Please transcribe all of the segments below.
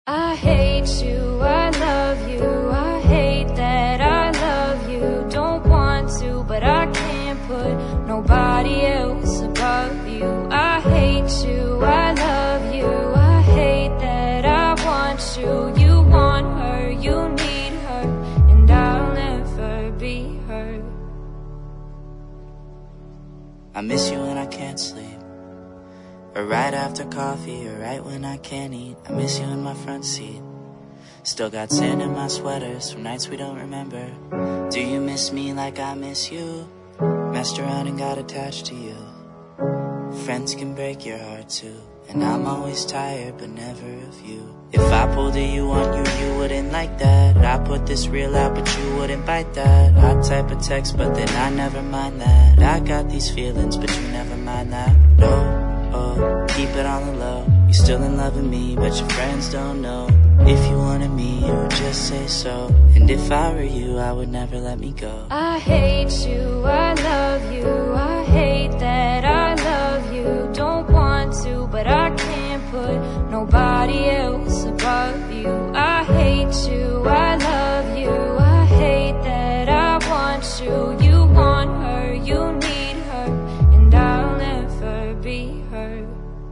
I hate you, I love you, I hate that I love you. Don't want to, but I can't put nobody else above you. I hate you, I love you, I hate that I want you. You want her, you need her, and I'll never be her. I miss you when I can't sleep, or right after coffee, or right when I can't eat. I miss you in my front seat. Still got sand in my sweaters from nights we don't remember. Do you miss me like I miss you? Messed around and got attached to you. Friends can break your heart too, and I'm always tired but never of you. If I pulled a you on you, you wouldn't like that. I put this real out but you wouldn't bite that. I type a text but then I never mind that. I got these feelings but you never mind that. No, oh, keep it on the low. You're still in love with me, but your friends don't know. If you wanted me, you would just say so. And if I were you, I would never let me go. I hate you, I love you, I hate that I love you. Don't want to, but I can't put nobody else above you. I hate you, I love you, I hate that I want you. You want her, you need her, and I'll never be her.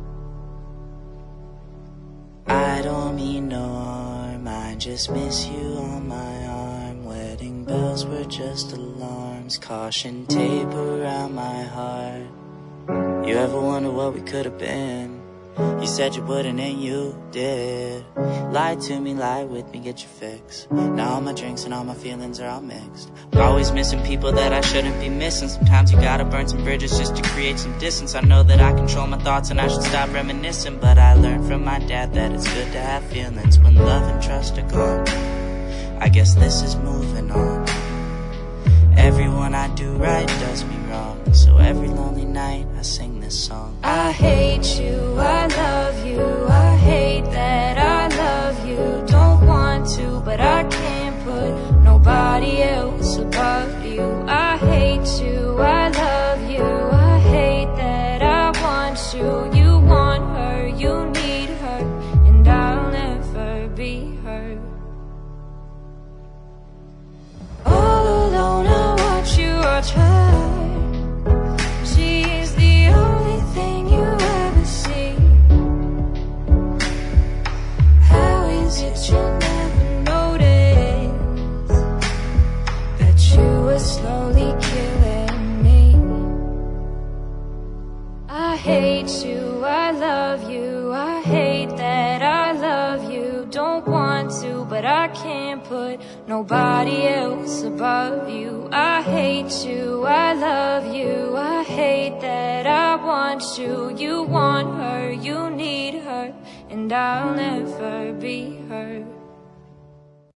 I don't mean no harm, I just miss you on my arm. Wedding bells were just alarms, caution tape around my heart. You ever wonder what we could have been? You said you wouldn't and you did. Lie to me, lie with me, get your fix. Now all my drinks and all my feelings are all mixed. Always missing people that I shouldn't be missing. Sometimes you gotta burn some bridges just to create some distance. I know that I control my thoughts and I should stop reminiscing, but I learned from my dad that it's good to have feelings when love and trust are gone. I guess this is moving on. Everyone I do right does me wrong, so every lonely night I sing this song. I hate you, I love you, I hate that I love you. Don't want to, but I can't put nobody else above you. I hate you, I love you, I hate that I want you. You want her, you need her, and I'll never be her. All alone I watch you watch her. She is the only thing you ever see. How is it you never noticed that you were slowly killing me? I hate you, I love you, I hate that I love you. Don't want to, but I can't put nobody else above you. I hate you, I love you, I hate that I want you. You want her, you need her, and I'll never be her.